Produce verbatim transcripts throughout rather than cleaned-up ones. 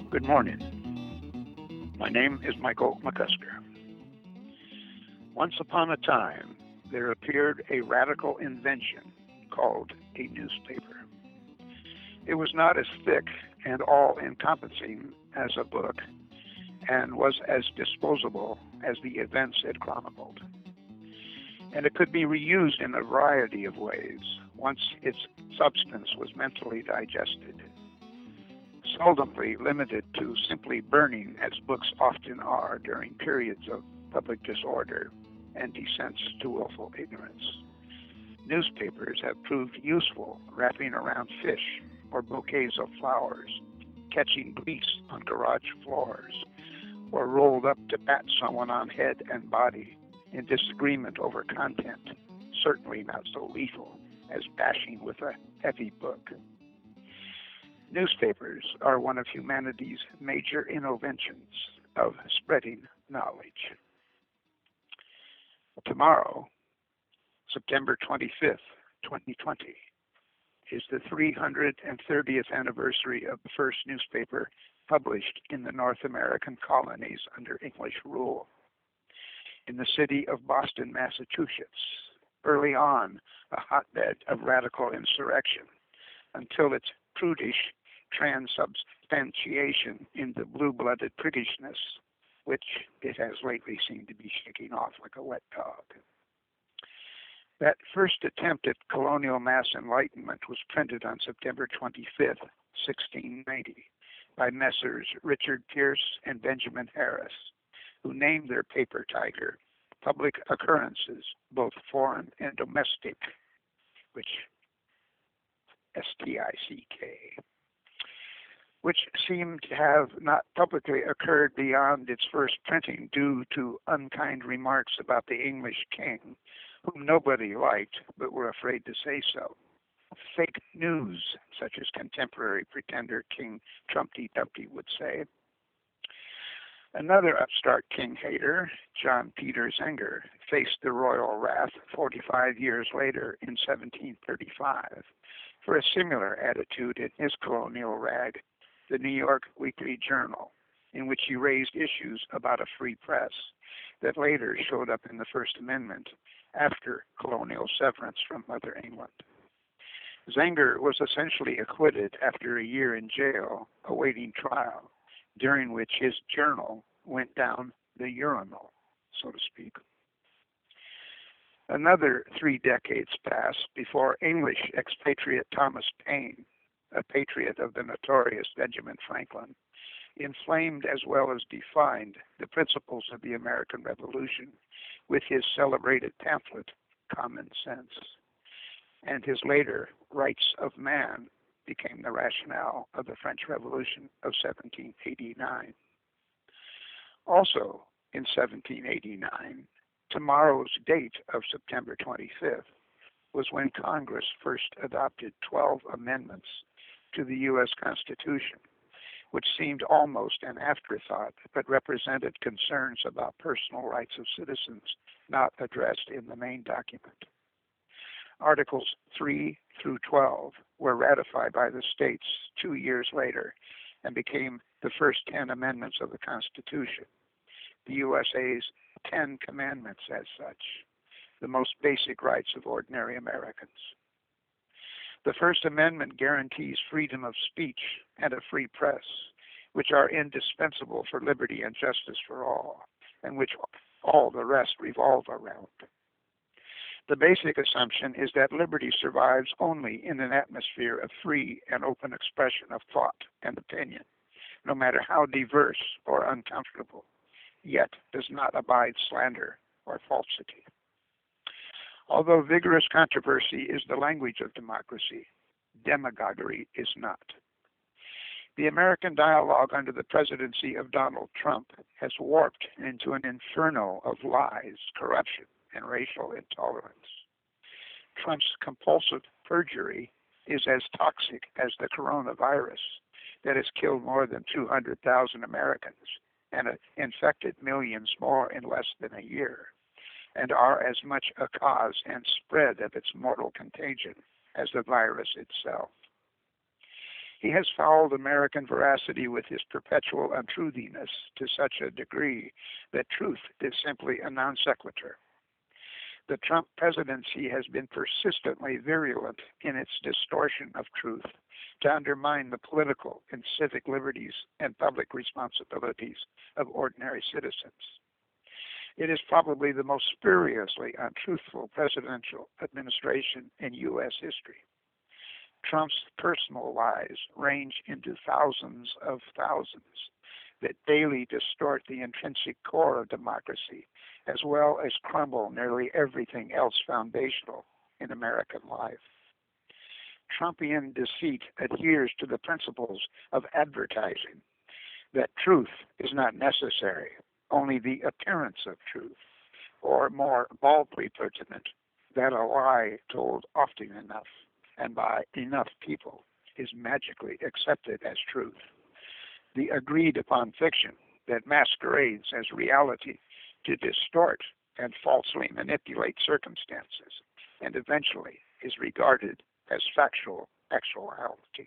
Good morning. My name is Michael McCusker. Once upon a time, there appeared a radical invention called a newspaper. It was not as thick and all-encompassing as a book, and was as disposable as the events it chronicled. And it could be reused in a variety of ways once its substance was mentally digested, seldomly limited to simply burning as books often are during periods of public disorder and descents to willful ignorance. Newspapers have proved useful wrapping around fish or bouquets of flowers, catching grease on garage floors, or rolled up to bat someone on head and body in disagreement over content, certainly not so lethal as bashing with a heavy book. Newspapers are one of humanity's major innovations of spreading knowledge. Tomorrow, September twenty-fifth, twenty twenty, is the three hundred thirtieth anniversary of the first newspaper published in the North American colonies under English rule. In the city of Boston, Massachusetts, early on a hotbed of radical insurrection, until its prudish transubstantiation into blue-blooded priggishness, which it has lately seemed to be shaking off like a wet dog. That first attempt at colonial mass enlightenment was printed on September twenty-fifth, sixteen ninety, by Messrs. Richard Pierce and Benjamin Harris, who named their paper tiger Public Occurrences, both foreign and domestic, which S T I C K, which seemed to have not publicly occurred beyond its first printing due to unkind remarks about the English king, whom nobody liked but were afraid to say so. Fake news, such as contemporary pretender King Trumpty Dumpty would say. Another upstart king hater, John Peter Zenger, faced the royal wrath forty-five years later in seventeen thirty-five for a similar attitude in his colonial rag, the New York Weekly Journal, in which he raised issues about a free press that later showed up in the First Amendment after colonial severance from Mother England. Zenger was essentially acquitted after a year in jail awaiting trial, during which his journal went down the urinal, so to speak. Another three decades passed before English expatriate Thomas Paine, a patriot of the notorious Benjamin Franklin, inflamed as well as defined the principles of the American Revolution with his celebrated pamphlet, Common Sense, and his later Rights of Man became the rationale of the French Revolution of seventeen eighty-nine. Also in seventeen eighty-nine, tomorrow's date of September twenty-fifth was when Congress first adopted twelve amendments to the U S Constitution, which seemed almost an afterthought, but represented concerns about personal rights of citizens not addressed in the main document. Articles three through twelve were ratified by the states two years later and became the first ten amendments of the Constitution, the U S A's Ten Commandments as such, the most basic rights of ordinary Americans. The First Amendment guarantees freedom of speech and a free press, which are indispensable for liberty and justice for all, and which all the rest revolve around. The basic assumption is that liberty survives only in an atmosphere of free and open expression of thought and opinion, no matter how diverse or uncomfortable, yet does not abide slander or falsity. Although vigorous controversy is the language of democracy, demagoguery is not. The American dialogue under the presidency of Donald Trump has warped into an inferno of lies, corruption, and racial intolerance. Trump's compulsive perjury is as toxic as the coronavirus that has killed more than two hundred thousand Americans and infected millions more in less than a year, and are as much a cause and spread of its mortal contagion as the virus itself. He has fouled American veracity with his perpetual untruthiness to such a degree that truth is simply a non sequitur. The Trump presidency has been persistently virulent in its distortion of truth to undermine the political and civic liberties and public responsibilities of ordinary citizens. It is probably the most spuriously untruthful presidential administration in U S history. Trump's personal lies range into thousands of thousands that daily distort the intrinsic core of democracy, as well as crumble nearly everything else foundational in American life. Trumpian deceit adheres to the principles of advertising, that truth is not necessary, only the appearance of truth, or more baldly pertinent, that a lie told often enough and by enough people is magically accepted as truth. The agreed upon fiction that masquerades as reality to distort and falsely manipulate circumstances and eventually is regarded as factual actuality.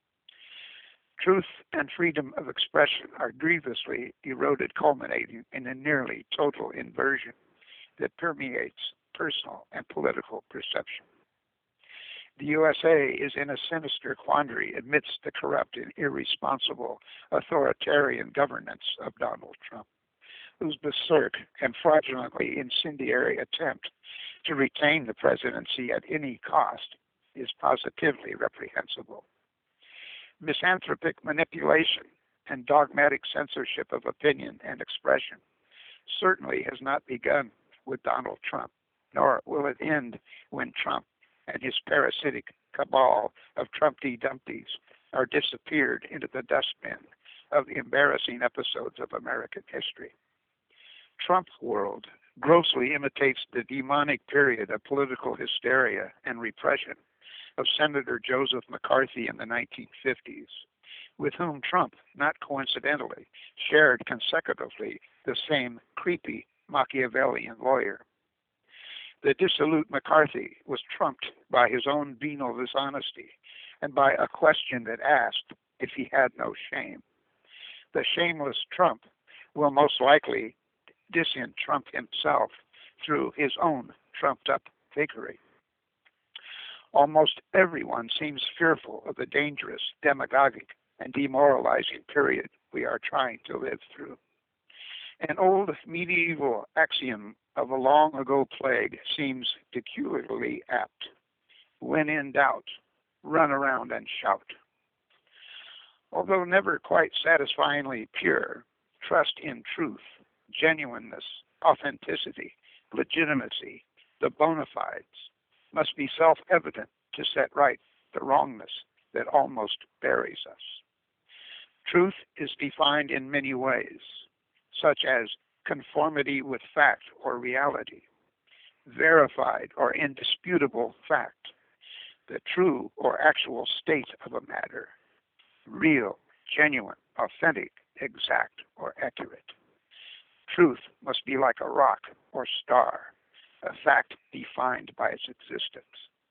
Truth and freedom of expression are grievously eroded, culminating in a nearly total inversion that permeates personal and political perception. The U S A is in a sinister quandary amidst the corrupt and irresponsible authoritarian governance of Donald Trump, whose berserk and fraudulently incendiary attempt to retain the presidency at any cost is positively reprehensible. Misanthropic manipulation and dogmatic censorship of opinion and expression certainly has not begun with Donald Trump, nor will it end when Trump and his parasitic cabal of Trumpty Dumpties are disappeared into the dustbin of the embarrassing episodes of American history. Trump world grossly imitates the demonic period of political hysteria and repression of Senator Joseph McCarthy in the nineteen fifties, with whom Trump, not coincidentally, shared consecutively the same creepy Machiavellian lawyer. The dissolute McCarthy was trumped by his own venal dishonesty and by a question that asked if he had no shame. The shameless Trump will most likely disentrump himself through his own trumped-up fakery. Almost everyone seems fearful of the dangerous, demagogic, and demoralizing period we are trying to live through. An old medieval axiom of a long-ago plague seems peculiarly apt. When in doubt, run around and shout. Although never quite satisfyingly pure, trust in truth, genuineness, authenticity, legitimacy, the bona fides, must be self-evident to set right the wrongness that almost buries us. Truth is defined in many ways, such as conformity with fact or reality, verified or indisputable fact, the true or actual state of a matter, real, genuine, authentic, exact, or accurate. Truth must be like a rock or star, a fact defined by its existence.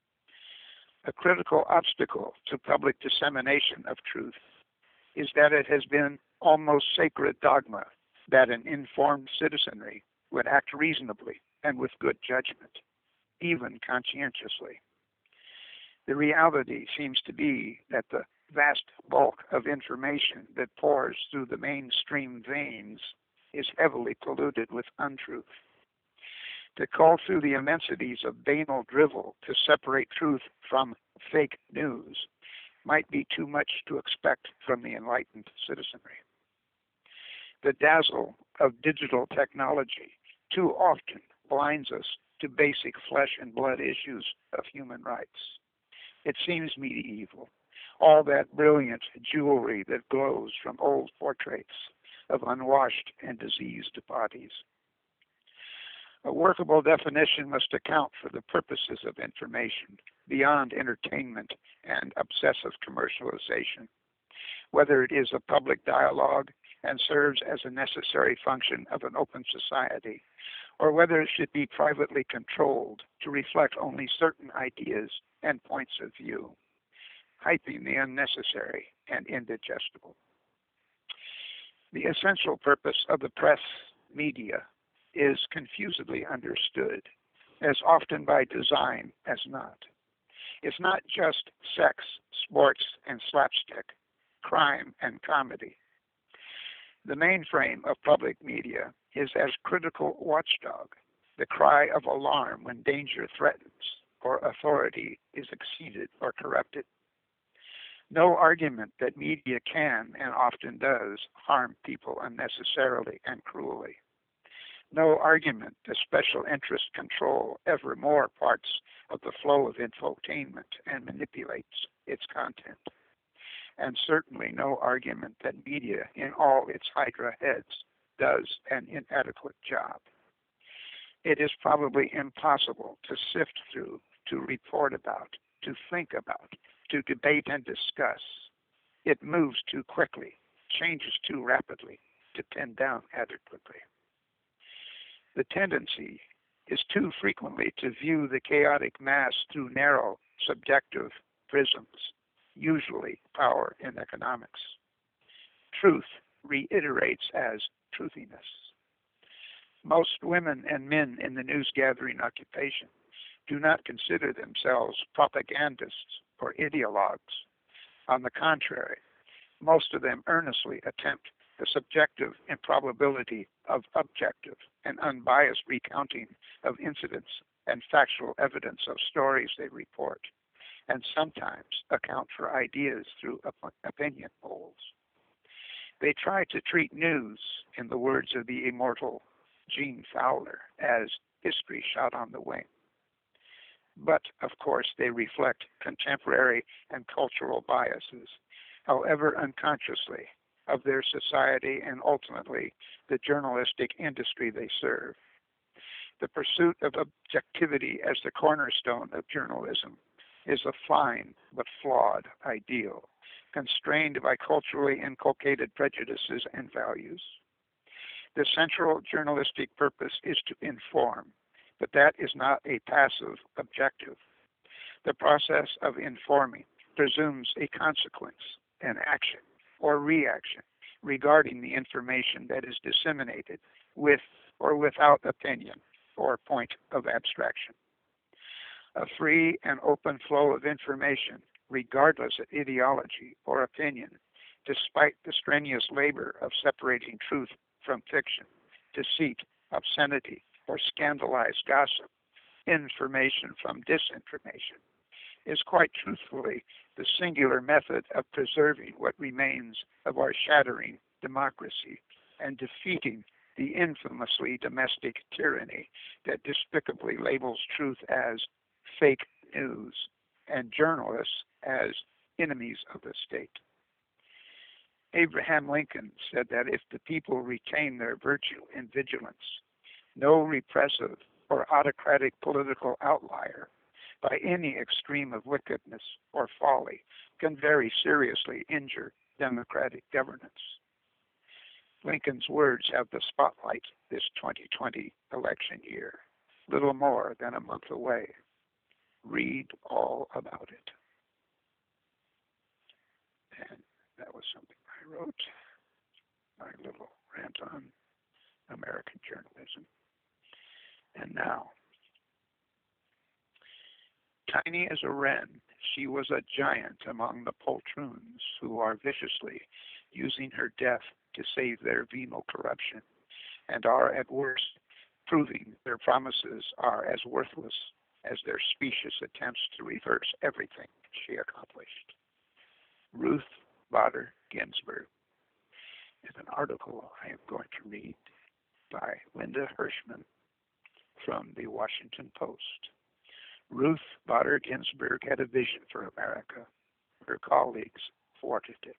A critical obstacle to public dissemination of truth is that it has been almost sacred dogma that an informed citizenry would act reasonably and with good judgment, even conscientiously. The reality seems to be that the vast bulk of information that pours through the mainstream veins is heavily polluted with untruth. To cull through the immensities of banal drivel to separate truth from fake news might be too much to expect from the enlightened citizenry. The dazzle of digital technology too often blinds us to basic flesh and blood issues of human rights. It seems medieval, all that brilliant jewelry that glows from old portraits of unwashed and diseased bodies. A workable definition must account for the purposes of information beyond entertainment and obsessive commercialization, whether it is a public dialogue and serves as a necessary function of an open society, or whether it should be privately controlled to reflect only certain ideas and points of view. hyping the unnecessary and indigestible. The essential purpose of the press media is confusedly understood, as often by design as not. It's not just sex, sports, and slapstick, crime, and comedy. The mainframe of public media is as critical watchdog, the cry of alarm when danger threatens or authority is exceeded or corrupted. No argument that media can, and often does, harm people unnecessarily and cruelly. No argument that special interests control ever more parts of the flow of infotainment and manipulates its content. And certainly no argument that media in all its hydra heads does an inadequate job. It is probably impossible to sift through, to report about, to think about, to debate and discuss. It moves too quickly, changes too rapidly to pin down adequately. The tendency is too frequently to view the chaotic mass through narrow, subjective prisms, usually power and economics. Truth reiterates as truthiness. Most women and men in the news-gathering occupation do not consider themselves propagandists or ideologues. On the contrary, most of them earnestly attempt the subjective improbability of objective and unbiased recounting of incidents and factual evidence of stories they report, and sometimes account for ideas through op- opinion polls. They try to treat news, in the words of the immortal Gene Fowler, as history shot on the wing. But, of course, they reflect contemporary and cultural biases, however unconsciously, of their society and ultimately the journalistic industry they serve. The pursuit of objectivity as the cornerstone of journalism is a fine but flawed ideal, constrained by culturally inculcated prejudices and values. The central journalistic purpose is to inform, but that is not a passive objective. The process of informing presumes a consequence, an action, or reaction regarding the information that is disseminated with or without opinion or point of abstraction. A free and open flow of information, regardless of ideology or opinion, despite the strenuous labor of separating truth from fiction, deceit, obscenity, or scandalized gossip, information from disinformation, is quite truthfully the singular method of preserving what remains of our shattering democracy and defeating the infamously domestic tyranny that despicably labels truth as fake news and journalists as enemies of the state. Abraham Lincoln said that if the people retain their virtue and vigilance, no repressive or autocratic political outlier by any extreme of wickedness or folly can very seriously injure democratic governance. Lincoln's words have the spotlight this twenty twenty election year, little more than a month away. Read all about it. And that was something I wrote, my little rant on American journalism. And now, tiny as a wren, she was a giant among the poltroons who are viciously using her death to save their venal corruption, and are at worst proving their promises are as worthless as their specious attempts to reverse everything she accomplished. Ruth Bader Ginsburg is an article I am going to read by Linda Hirschman from the Washington Post. Ruth Bader Ginsburg had a vision for America. Her colleagues thwarted it.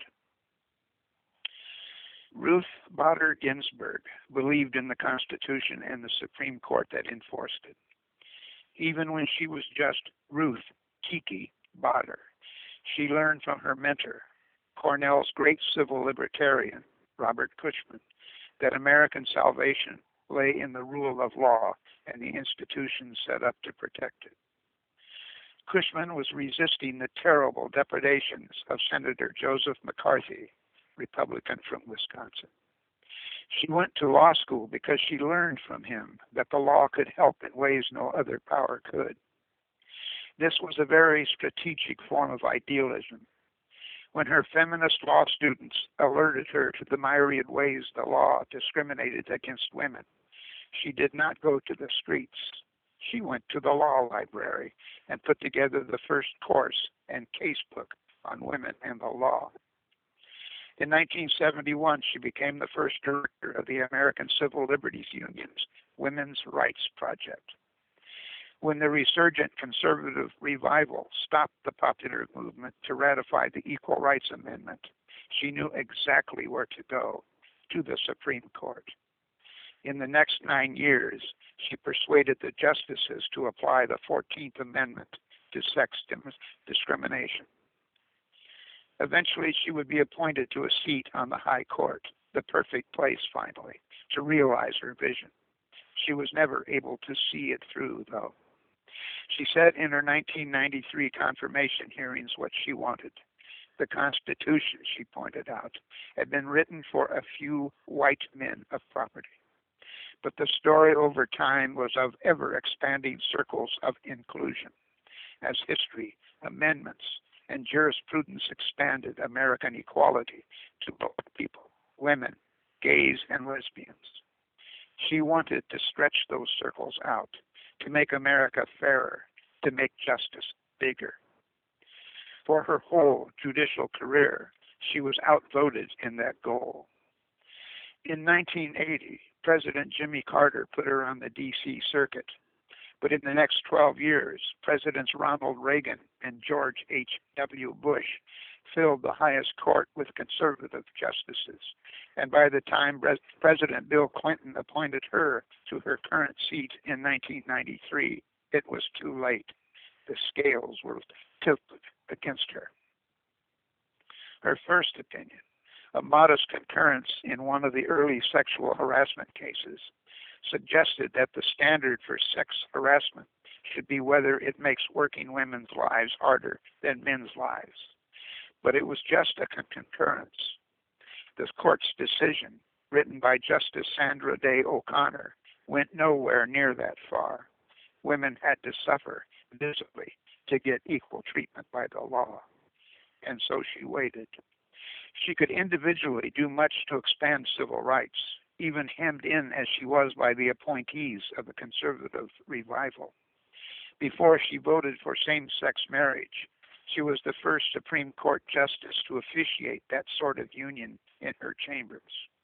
Ruth Bader Ginsburg believed in the Constitution and the Supreme Court that enforced it. Even when she was just Ruth Kiki Bader, she learned from her mentor, Cornell's great civil libertarian, Robert Cushman, that American salvation lay in the rule of law and the institutions set up to protect it. Cushman was resisting the terrible depredations of Senator Joseph McCarthy, Republican from Wisconsin. She went to law school because she learned from him that the law could help in ways no other power could. This was a very strategic form of idealism. When her feminist law students alerted her to the myriad ways the law discriminated against women, she did not go to the streets. She went to the law library and put together the first course and casebook on women and the law. In nineteen seventy-one, she became the first director of the American Civil Liberties Union's Women's Rights Project. When the resurgent conservative revival stopped the popular movement to ratify the Equal Rights Amendment, she knew exactly where to go, to the Supreme Court. In the next nine years, she persuaded the justices to apply the fourteenth Amendment to sex discrimination. Eventually, she would be appointed to a seat on the High Court, the perfect place, finally, to realize her vision. She was never able to see it through, though. She said in her nineteen ninety-three confirmation hearings what she wanted. The Constitution, she pointed out, had been written for a few white men of property. But the story over time was of ever-expanding circles of inclusion. As history, amendments, and jurisprudence expanded American equality to both people, women, gays, and lesbians. She wanted to stretch those circles out, to make America fairer, to make justice bigger. For her whole judicial career, she was outvoted in that goal. In nineteen eighty, President Jimmy Carter put her on the D C circuit. But in the next twelve years, Presidents Ronald Reagan and George H W Bush filled the highest court with conservative justices. And by the time President Bill Clinton appointed her to her current seat in nineteen ninety-three, it was too late. The scales were tilted against her. Her first opinion, a modest concurrence in one of the early sexual harassment cases, suggested that the standard for sex harassment should be whether it makes working women's lives harder than men's lives. But it was just a concurrence. The court's decision, written by Justice Sandra Day O'Connor, went nowhere near that far. Women had to suffer visibly to get equal treatment by the law. And so she waited. She could individually do much to expand civil rights, even hemmed in as she was by the appointees of the conservative revival. Before she voted for same-sex marriage, she was the first Supreme Court justice to officiate that sort of union in her chambers.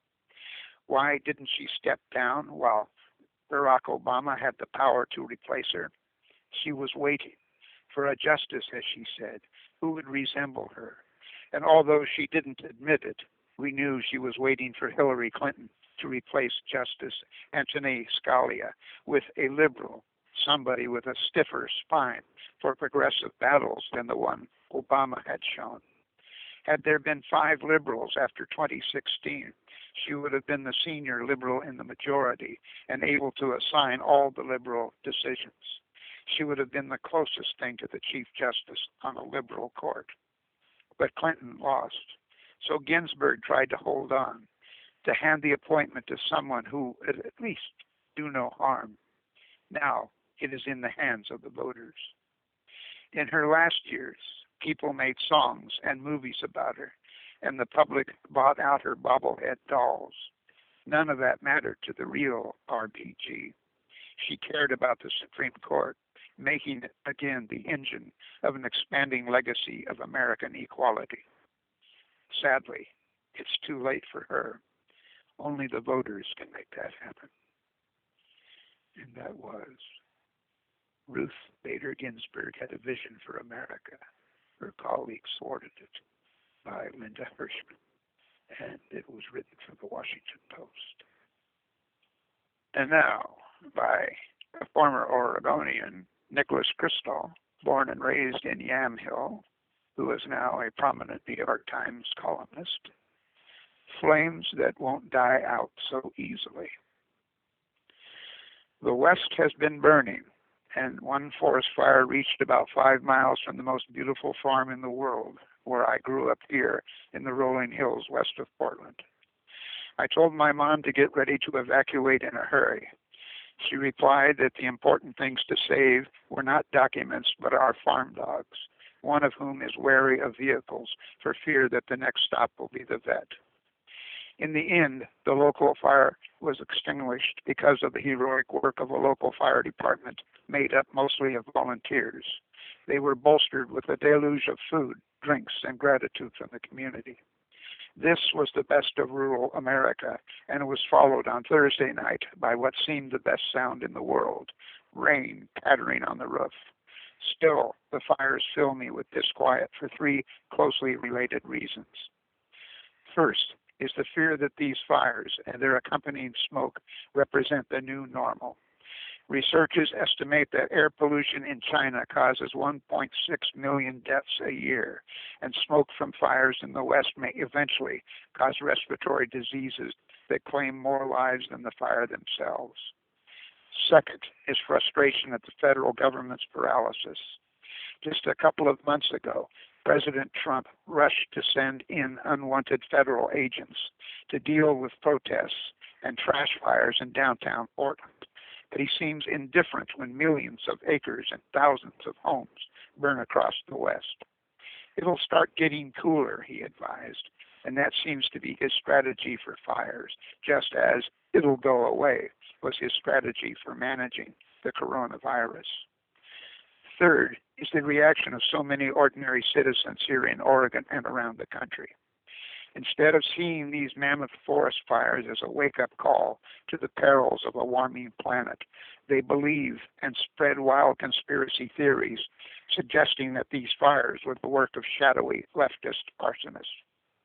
Why didn't she step down while Barack Obama had the power to replace her? She was waiting for a justice, as she said, who would resemble her. And although she didn't admit it, we knew she was waiting for Hillary Clinton to replace Justice Antonin Scalia with a liberal, somebody with a stiffer spine for progressive battles than the one Obama had shown. Had there been five liberals after twenty sixteen, she would have been the senior liberal in the majority and able to assign all the liberal decisions. She would have been the closest thing to the Chief Justice on a liberal court. But Clinton lost, so Ginsburg tried to hold on, to hand the appointment to someone who would at least do no harm. Now it is in the hands of the voters. In her last years, people made songs and movies about her, and the public bought out her bobblehead dolls. None of that mattered to the real R B G. She cared about the Supreme Court, making it again the engine of an expanding legacy of American equality. Sadly, it's too late for her. Only the voters can make that happen. And that was Ruth Bader Ginsburg Had a Vision for America. Her colleagues thwarted it, by Linda Hirschman, and it was written for the Washington Post. And now, by a former Oregonian, Nicholas Crystal, born and raised in Yamhill, who is now a prominent New York Times columnist. Flames that won't die out so easily. The West has been burning, And one forest fire reached about five miles from the most beautiful farm in the world, where I grew up here in the rolling hills west of Portland. I told my mom to get ready to evacuate in a hurry. She replied that the important things to save were not documents, but our farm dogs, one of whom is wary of vehicles for fear that the next stop will be the vet. In the end, the local fire was extinguished because of the heroic work of a local fire department made up mostly of volunteers. They were bolstered with a deluge of food, drinks, and gratitude from the community. This was the best of rural America, and it was followed on Thursday night by what seemed the best sound in the world, rain pattering on the roof. Still, the fires fill me with disquiet for three closely related reasons. First is the fear that these fires and their accompanying smoke represent the new normal. Researchers estimate that air pollution in China causes one point six million deaths a year, and smoke from fires in the West may eventually cause respiratory diseases that claim more lives than the fire themselves. Second is frustration at the federal government's paralysis. Just a couple of months ago, President Trump rushed to send in unwanted federal agents to deal with protests and trash fires in downtown Portland. But he seems indifferent when millions of acres and thousands of homes burn across the West. It'll start getting cooler, he advised, and that seems to be his strategy for fires, just as it'll go away was his strategy for managing the coronavirus. Third is the reaction of so many ordinary citizens here in Oregon and around the country. Instead of seeing these mammoth forest fires as a wake-up call to the perils of a warming planet, they believe and spread wild conspiracy theories suggesting that these fires were the work of shadowy leftist arsonists.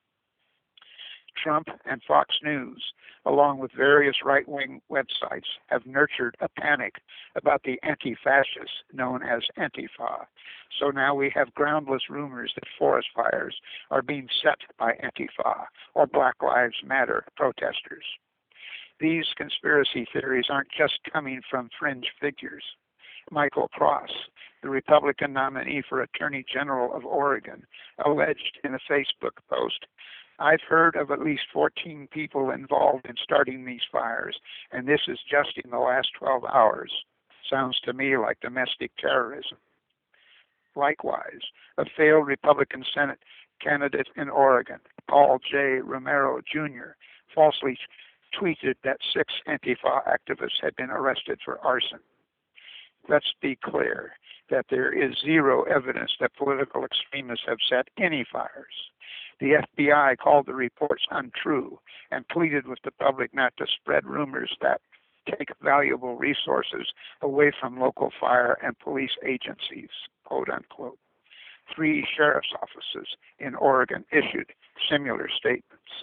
Trump and Fox News, along with various right-wing websites, have nurtured a panic about the anti-fascists known as Antifa. So now we have groundless rumors that forest fires are being set by Antifa or Black Lives Matter protesters. These conspiracy theories aren't just coming from fringe figures. Michael Cross, the Republican nominee for Attorney General of Oregon, alleged in a Facebook post, "I've heard of at least fourteen people involved in starting these fires, and this is just in the last twelve hours. Sounds to me like domestic terrorism." Likewise, a failed Republican Senate candidate in Oregon, Paul J. Romero Junior, falsely tweeted that six Antifa activists had been arrested for arson. Let's be clear that there is zero evidence that political extremists have set any fires. The F B I called the reports untrue and pleaded with the public not to spread rumors that take valuable resources away from local fire and police agencies, quote unquote. Three sheriff's offices in Oregon issued similar statements.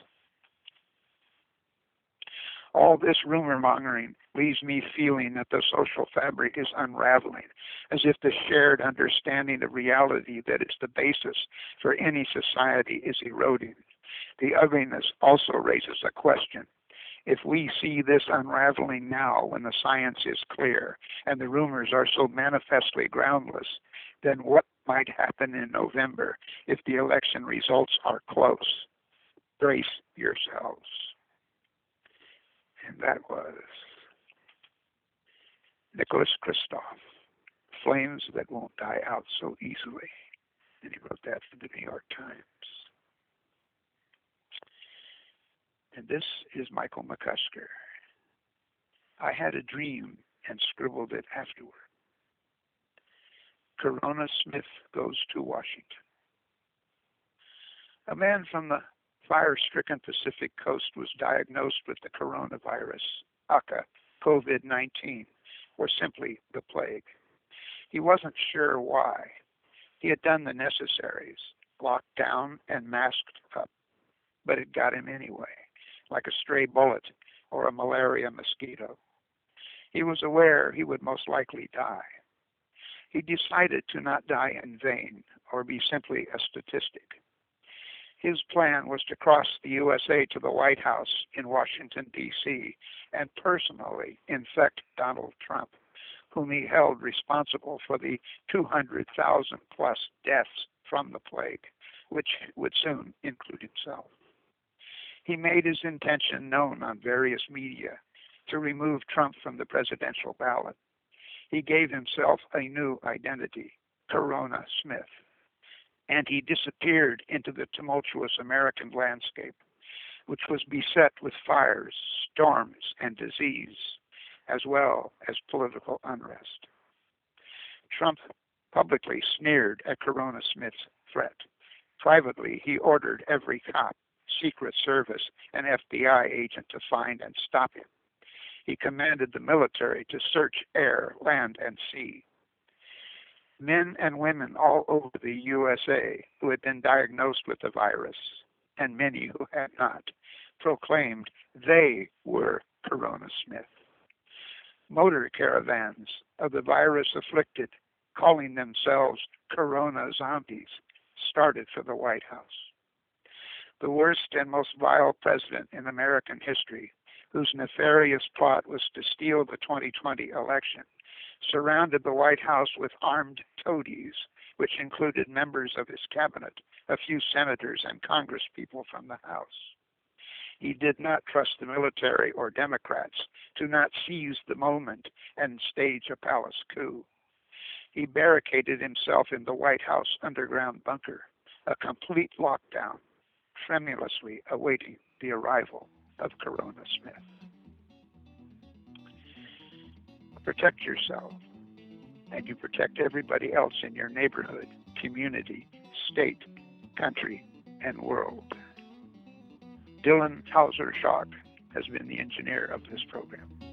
All this rumor mongering leaves me feeling that the social fabric is unraveling, as if the shared understanding of reality that is the basis for any society is eroding. The ugliness also raises a question. If we see this unraveling now when the science is clear and the rumors are so manifestly groundless, then what might happen in November if the election results are close? Brace yourselves. And that was Nicholas Kristof, Flames That Won't Die Out So Easily. And he wrote that for the New York Times. And this is Michael McCusker. I had a dream and scribbled it afterward. Corona Smith goes to Washington. A man from the fire-stricken Pacific Coast was diagnosed with the coronavirus, aka COVID nineteen, or simply the plague. He wasn't sure why. He had done the necessaries, locked down and masked up, but it got him anyway, like a stray bullet or a malaria mosquito. He was aware he would most likely die. He decided to not die in vain or be simply a statistic. His plan was to cross the U S A to the White House in Washington, D C, and personally infect Donald Trump, whom he held responsible for the two hundred thousand plus deaths from the plague, which would soon include himself. He made his intention known on various media to remove Trump from the presidential ballot. He gave himself a new identity, Corona Smith, and he disappeared into the tumultuous American landscape, which was beset with fires, storms, and disease, as well as political unrest. Trump publicly sneered at Corona Smith's threat. Privately, he ordered every cop, Secret Service, and F B I agent to find and stop him. He commanded the military to search air, land, and sea. Men and women all over the U S A who had been diagnosed with the virus, and many who had not, proclaimed they were Corona Smith. Motor caravans of the virus-afflicted, calling themselves Corona zombies, started for the White House. The worst and most vile president in American history, whose nefarious plot was to steal the twenty twenty election, surrounded the White House with armed toadies, which included members of his cabinet, a few senators, and congresspeople from the House. He did not trust the military or Democrats to not seize the moment and stage a palace coup. He barricaded himself in the White House underground bunker, a complete lockdown, tremulously awaiting the arrival of Corona Smith. Protect yourself, and you protect everybody else in your neighborhood, community, state, country, and world. Dylan Hauser Schock has been the engineer of this program.